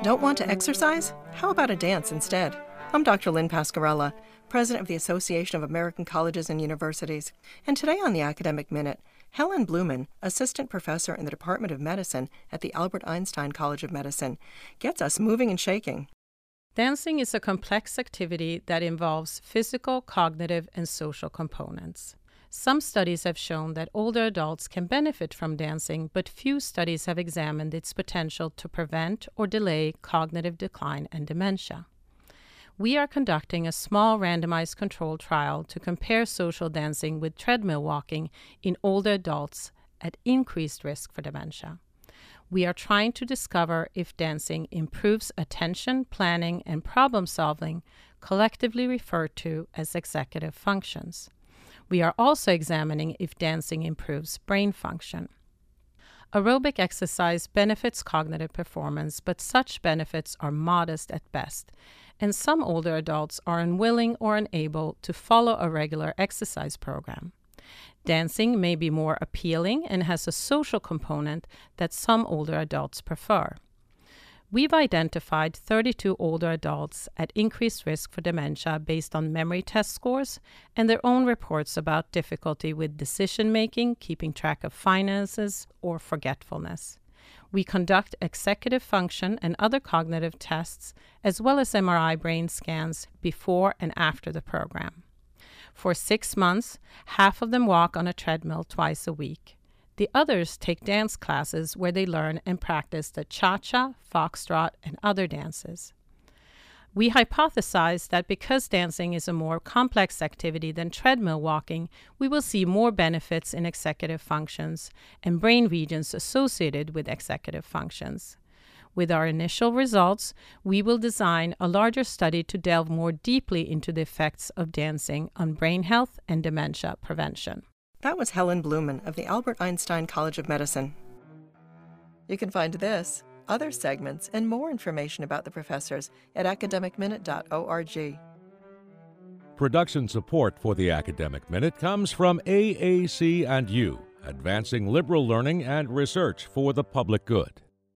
Don't want to exercise? How about a dance instead? I'm Dr. Lynn Pascarella, President of the Association of American Colleges and Universities. And today on the Academic Minute, Helen Blumen, Assistant Professor in the Department of Medicine at the Albert Einstein College of Medicine, gets us moving and shaking. Dancing is a complex activity that involves physical, cognitive, and social components. Some studies have shown that older adults can benefit from dancing, but few studies have examined its potential to prevent or delay cognitive decline and dementia. We are conducting a small randomized controlled trial to compare social dancing with treadmill walking in older adults at increased risk for dementia. We are trying to discover if dancing improves attention, planning, and problem solving, collectively referred to as executive functions. We are also examining if dancing improves brain function. Aerobic exercise benefits cognitive performance, but such benefits are modest at best, and some older adults are unwilling or unable to follow a regular exercise program. Dancing may be more appealing and has a social component that some older adults prefer. We've identified 32 older adults at increased risk for dementia based on memory test scores and their own reports about difficulty with decision-making, keeping track of finances, or forgetfulness. We conduct executive function and other cognitive tests, as well as MRI brain scans before and after the program. For 6 months, half of them walk on a treadmill twice a week. The others take dance classes where they learn and practice the cha-cha, foxtrot, and other dances. We hypothesize that because dancing is a more complex activity than treadmill walking, we will see more benefits in executive functions and brain regions associated with executive functions. With our initial results, we will design a larger study to delve more deeply into the effects of dancing on brain health and dementia prevention. That was Helen Blumen of the Albert Einstein College of Medicine. You can find this, other segments, and more information about the professors at academicminute.org. Production support for the Academic Minute comes from AAC&U, advancing liberal learning and research for the public good.